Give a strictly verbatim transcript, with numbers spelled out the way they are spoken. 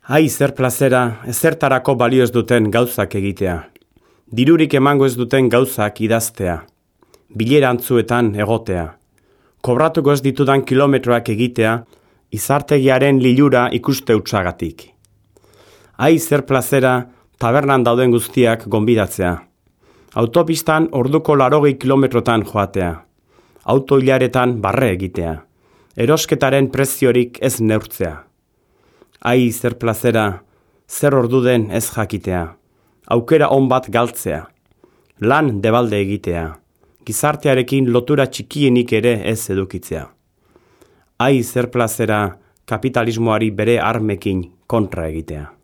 Ai, zer plazera, ezertarako balio ez duten gauzak egitea. Dirurik emango ez duten gauzak idaztea. Bilera antzuetan egotea. Kobratuko ez ditudan kilometroak egitea, izartegiaren lilura ikuste utzagatik. Ai, zer plazera, tabernan dauden guztiak gonbidatzea. Autopistan orduko larogei kilometrotan joatea. Auto hilaretan barre egitea. Erosketaren preziorik ez neurtzea. Ai, zer plazera, zer orduden ez jakitea. Aukera on bat galtzea. Lan debalde egitea. Gizartearekin lotura txikienik ere ez edukitzea. Ai, zer plazera, kapitalismoari bere armekin kontra egitea.